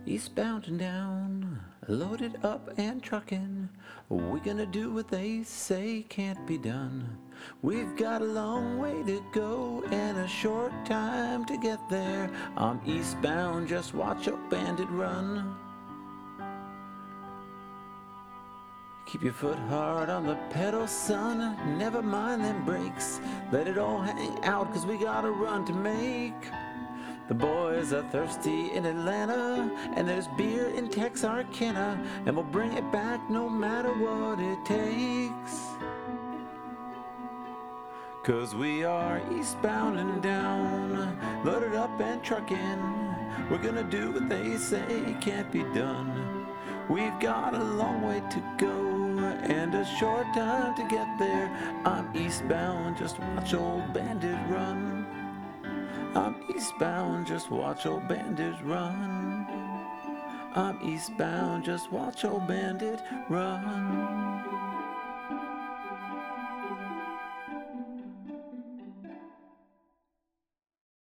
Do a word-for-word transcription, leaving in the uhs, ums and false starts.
Eastbound and down, loaded up and trucking. We gonna do what they say can't be done. We've got a long way to go and a short time to get there. I'm eastbound, just watch a bandit run. Keep your foot hard on the pedal, son, never mind them brakes. Let it all hang out, cause we got a run to make. The boys are thirsty in Atlanta, and there's beer in Texarkana, and we'll bring it back no matter what it takes. Cause we are eastbound and down, loaded up and trucking. We're gonna do what they say can't be done. We've got a long way to go and a short time to get there. I'm eastbound, just watch old bandit run. I'm eastbound, just watch old bandit run. I'm eastbound, just watch old bandit run.